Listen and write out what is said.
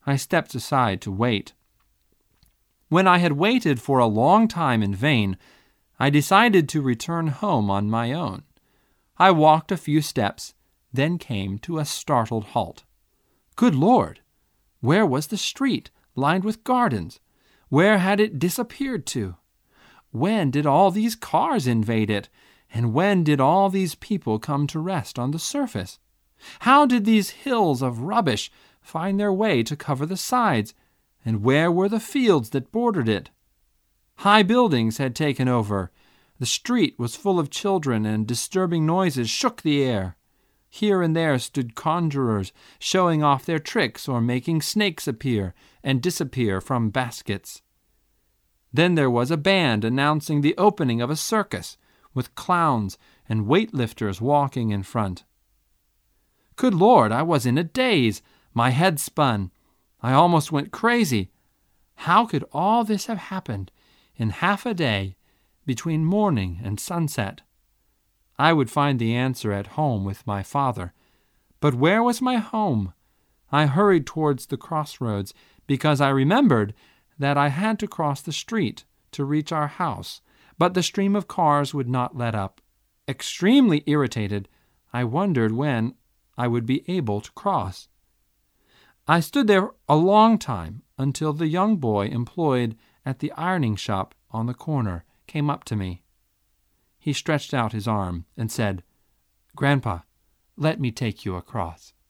I stepped aside to wait. When I had waited for a long time in vain, I decided to return home on my own. I walked a few steps, then came to a startled halt. Good Lord! Where was the street, lined with gardens? Where had it disappeared to? When did all these cars invade it? And when did all these people come to rest on the surface? How did these hills of rubbish find their way to cover the sides? And where were the fields that bordered it? High buildings had taken over. The street was full of children, and disturbing noises shook the air. Here and there stood conjurers, showing off their tricks or making snakes appear and disappear from baskets. Then there was a band announcing the opening of a circus, with clowns and weightlifters walking in front. Good Lord, I was in a daze. My head spun. I almost went crazy. How could all this have happened in half a day between morning and sunset? I would find the answer at home with my father. But where was my home? I hurried towards the crossroads because I remembered that I had to cross the street to reach our house, but the stream of cars would not let up. Extremely irritated, I wondered when I would be able to cross. I stood there a long time until the young boy employed at the ironing shop on the corner came up to me. He stretched out his arm and said, "Grandpa, let me take you across."